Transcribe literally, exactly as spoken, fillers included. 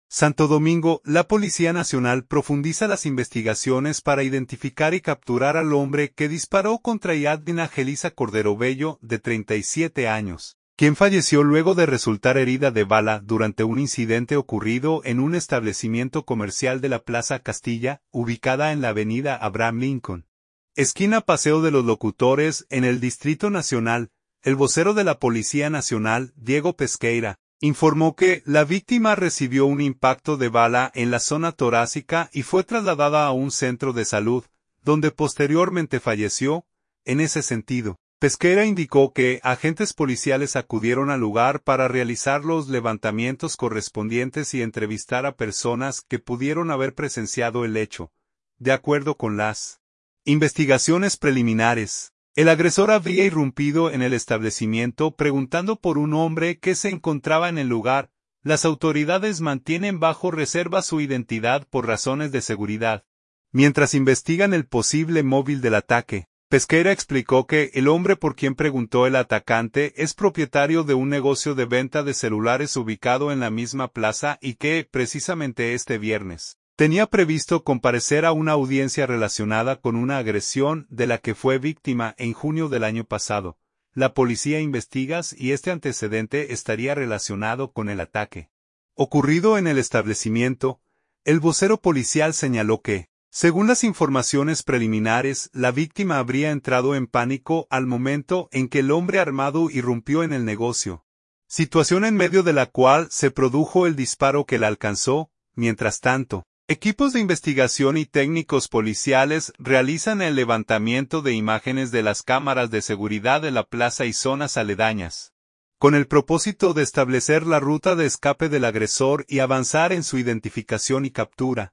Santo Domingo, la Policía Nacional profundiza las investigaciones para identificar y capturar al hombre que disparó contra Yadmin Angelisa Cordero Bello, de treinta y siete años, quien falleció luego de resultar herida de bala durante un incidente ocurrido en un establecimiento comercial de la Plaza Castilla, ubicada en la avenida Abraham Lincoln, esquina Paseo de los Locutores, en el Distrito Nacional. El vocero de la Policía Nacional, Diego Pesqueira, informó que la víctima recibió un impacto de bala en la zona torácica y fue trasladada a un centro de salud, donde posteriormente falleció. En ese sentido, Pesqueira indicó que agentes policiales acudieron al lugar para realizar los levantamientos correspondientes y entrevistar a personas que pudieron haber presenciado el hecho. De acuerdo con las investigaciones preliminares, el agresor habría irrumpido en el establecimiento preguntando por un hombre que se encontraba en el lugar. Las autoridades mantienen bajo reserva su identidad por razones de seguridad. Mientras investigan el posible móvil del ataque, Pesqueira explicó que el hombre por quien preguntó el atacante es propietario de un negocio de venta de celulares ubicado en la misma plaza y que, precisamente este viernes, tenía previsto comparecer a una audiencia relacionada con una agresión de la que fue víctima en junio del año pasado. La policía investiga si este antecedente estaría relacionado con el ataque ocurrido en el establecimiento. El vocero policial señaló que, según las informaciones preliminares, la víctima habría entrado en pánico al momento en que el hombre armado irrumpió en el negocio, situación en medio de la cual se produjo el disparo que la alcanzó. Mientras tanto, equipos de investigación y técnicos policiales realizan el levantamiento de imágenes de las cámaras de seguridad de la plaza y zonas aledañas, con el propósito de establecer la ruta de escape del agresor y avanzar en su identificación y captura.